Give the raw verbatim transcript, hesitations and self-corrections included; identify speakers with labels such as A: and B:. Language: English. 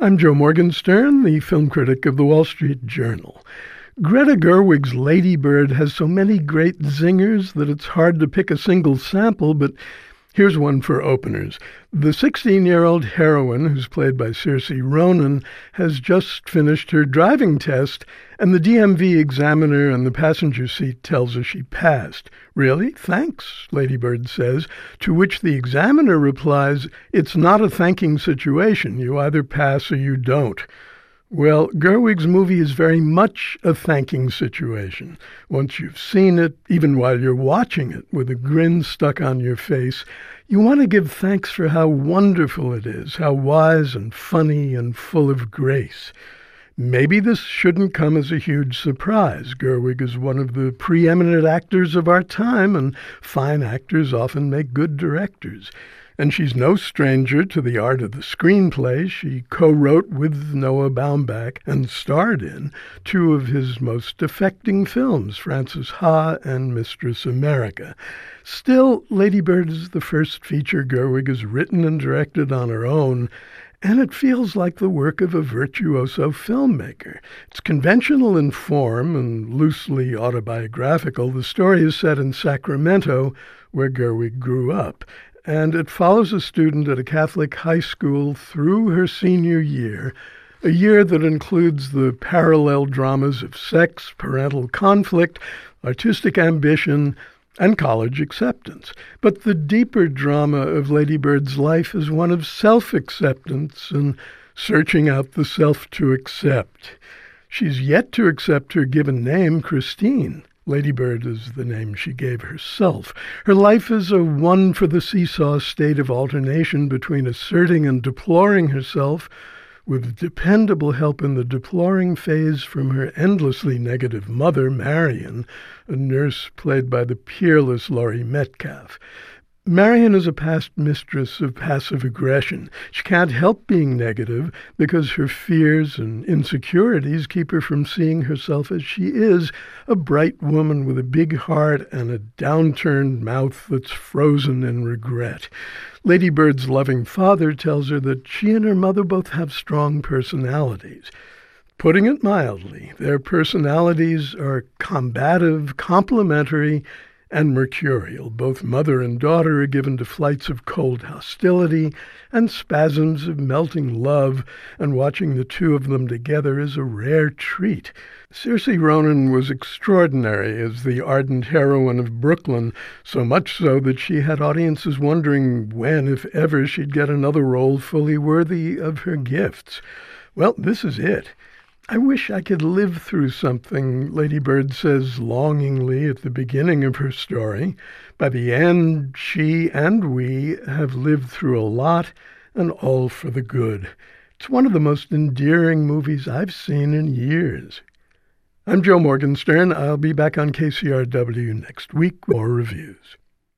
A: I'm Joe Morgenstern, the film critic of the Wall Street Journal. Greta Gerwig's Lady Bird has so many great zingers that it's hard to pick a single sample, but here's one for openers. The sixteen-year-old heroine, who's played by Saoirse Ronan, has just finished her driving test, and the D M V examiner in the passenger seat tells her she passed. "Really? Thanks," Lady Bird says, to which the examiner replies, "It's not a thanking situation. You either pass or you don't." Well, Gerwig's movie is very much a thanking situation. Once you've seen it, even while you're watching it with a grin stuck on your face, you want to give thanks for how wonderful it is, how wise and funny and full of grace. Maybe this shouldn't come as a huge surprise. Gerwig is one of the preeminent actors of our time, and fine actors often make good directors. And she's no stranger to the art of the screenplay. She co-wrote with Noah Baumbach and starred in two of his most affecting films, Frances Ha and Mistress America. Still, Lady Bird is the first feature Gerwig has written and directed on her own, and it feels like the work of a virtuoso filmmaker. It's conventional in form and loosely autobiographical. The story is set in Sacramento, where Gerwig grew up, and it follows a student at a Catholic high school through her senior year, a year that includes the parallel dramas of sex, parental conflict, artistic ambition, and college acceptance. But the deeper drama of Lady Bird's life is one of self-acceptance and searching out the self to accept. She's yet to accept her given name, Christine. Lady Bird is the name she gave herself. Her life is a one for the seesaw state of alternation between asserting and deploring herself, with dependable help in the deploring phase from her endlessly negative mother, Marion, a nurse played by the peerless Laurie Metcalf. Marion is a past mistress of passive aggression. She can't help being negative because her fears and insecurities keep her from seeing herself as she is, a bright woman with a big heart and a downturned mouth that's frozen in regret. Lady Bird's loving father tells her that she and her mother both have strong personalities. Putting it mildly, their personalities are combative, complementary, and mercurial. Both mother and daughter are given to flights of cold hostility and spasms of melting love, and watching the two of them together is a rare treat. Saoirse Ronan was extraordinary as the ardent heroine of Brooklyn, so much so that she had audiences wondering when, if ever, she'd get another role fully worthy of her gifts. Well, this is it. "I wish I could live through something," Lady Bird says longingly at the beginning of her story. By the end, she and we have lived through a lot, and all for the good. It's one of the most endearing movies I've seen in years. I'm Joe Morgenstern. I'll be back on K C R W next week with more reviews.